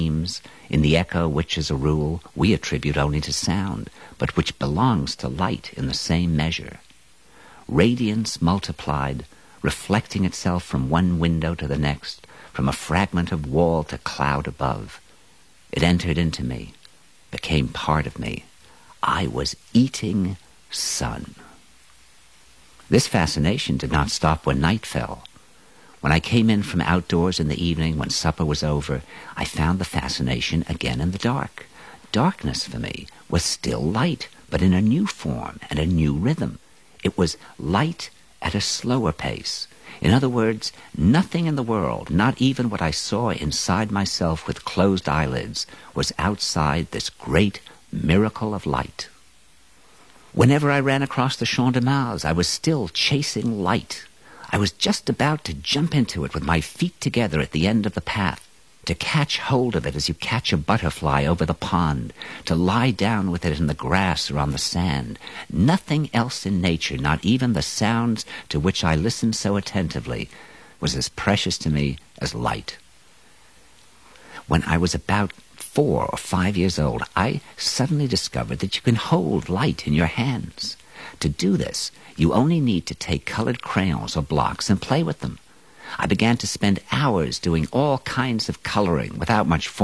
in the echo which, as a rule, we attribute only to sound, but which belongs to light in the same measure. Radiance multiplied, reflecting itself from one window to the next, from a fragment of wall to cloud above. It entered into me, became part of me. I was eating sun. This fascination did not stop when night fell. When I came in from outdoors in the evening, when supper was over, I found the fascination again in the dark. Darkness for me was still light, but in a new form and a new rhythm. It was light at a slower pace. In other words, nothing in the world, not even what I saw inside myself with closed eyelids, was outside this great miracle of light. Whenever I ran across the Champ de Mars, I was still chasing light. I was just about to jump into it with my feet together at the end of the path, to catch hold of it as you catch a butterfly over the pond, to lie down with it in the grass or on the sand. Nothing else in nature, not even the sounds to which I listened so attentively, was as precious to me as light. When I was about 4 or 5 years old, I suddenly discovered that you can hold light in your hands. To do this, you only need to take colored crayons or blocks and play with them. I began to spend hours doing all kinds of coloring without much